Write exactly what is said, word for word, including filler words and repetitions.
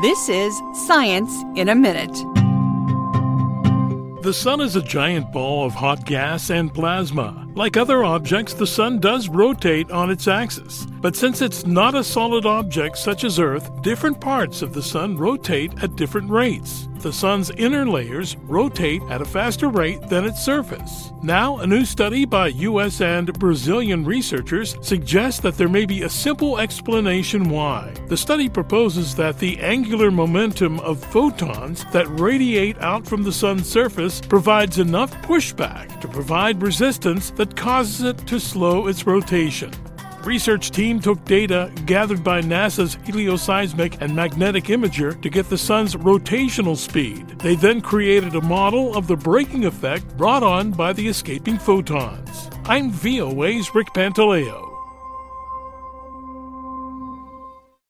This is Science in a Minute. The sun is a giant ball of hot gas and plasma. Like other objects, the sun does rotate on its axis. But since it's not a solid object such as Earth, different parts of the sun rotate at different rates. The sun's inner layers rotate at a faster rate than its surface. Now, a new study by U S and Brazilian researchers suggests that there may be a simple explanation why. The study proposes that the angular momentum of photons that radiate out from the sun's surface provides enough pushback to provide resistance that causes it to slow its rotation. The research team took data gathered by NASA's helioseismic and magnetic imager to get the sun's rotational speed. They then created a model of the braking effect brought on by the escaping photons. I'm V O A's Rick Pantaleo.